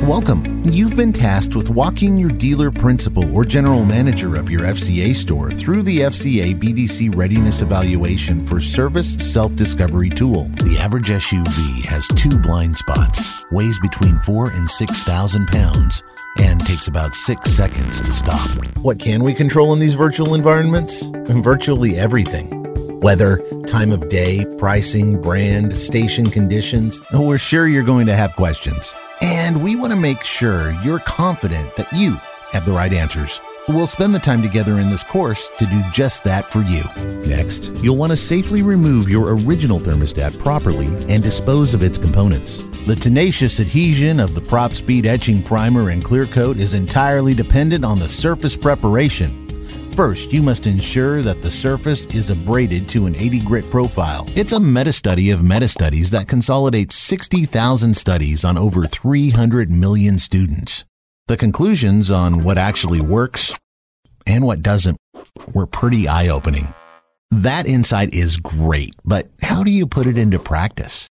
Welcome. You've been tasked with walking your dealer principal or general manager of your FCA store through the FCA BDC Readiness Evaluation for Service Self-Discovery Tool. The average SUV has 2 blind spots, weighs between 4,000 and 6,000 pounds, and takes about 6 seconds to stop. What can we control in these virtual environments? Virtually everything. Weather, time of day, pricing, brand, station conditions. We're sure you're going to have questions. And we want to make sure you're confident that you have the right answers. We'll spend the time together in this course to do just that for you. Next, you'll want to safely remove your original thermostat properly and dispose of its components. The tenacious adhesion of the Prop Speed etching primer and clear coat is entirely dependent on the surface preparation. First, you must ensure that the surface is abraded to an 80 grit profile. It's a meta-study of meta-studies that consolidates 60,000 studies on over 300 million students. The conclusions on what actually works and what doesn't were pretty eye-opening. That insight is great, but how do you put it into practice?